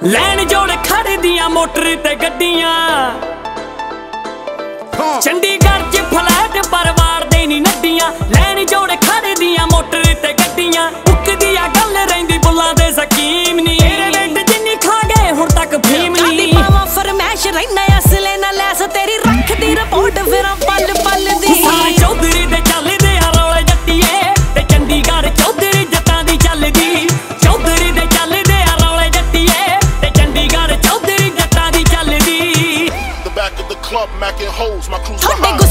ਲੈਣ ਜੋੜ ਖੜਦੀਆਂ ਮੋਟਰ ਤੇ ਗੱਡੀਆਂ ਚੰਡੀਗੜ੍ਹ 'ਚ ਫਲੈਟ ਪਰਿਵਾਰ ਦੇ ਨੀ ਨੱਡੀਆਂ ਲੈਣ ਜੋੜ ਖੜਦੀਆਂ ਮੋਟਰ ਤੇ ਗੱਡੀਆਂ ਉੱਕਦੀ ਆ ਗੱਲ ਰਹਿੰਦੀ ਬੁੱਲਾਂ ਦੇ ਸਕੀਮ ਨੀ ਤੇਰੇ ਵੇਟ ਜਿੰਨੀ ਖਾ ਗਏ ਹੁਣ ਤੱਕ ਫੀਮ ਨੀ ਪਾਵਾਂ ਫਰਮੈਸ਼ ਰਹਿਣਾ ਅਸਲੇ ਨਾਲ ਲੈਸ ਤੇਰੀ ਰੱਖਦੀ ਰਿਪੋਰਟ ਫਿਰ ਪਲ ਪਲ ਦੀ ਸਾਰੇ ਚੌਧਰੀ ਦੇ ਚੱਲਦੇ ਆ ਰੌਲੇ ਜੱਟੀਏ ਤੇ ਚੰਡੀਗੜ੍ਹ ਚੌਧਰੀ ਜੱਟਾਂ ਦੀ ਚੱਲਦੀ ਚੌਧਰੀ ਦੇ ਚੱਲਦੇ ਆ ਰੌਲੇ ਜੱਟੀਏ ਤੇ ਚੰਡੀਗੜ੍ਹ ਚੌਧਰੀ ਜੱਟਾਂ ਦੀ ਚੱਲਦੀ The back of the club, macking hoes, my crew's behind.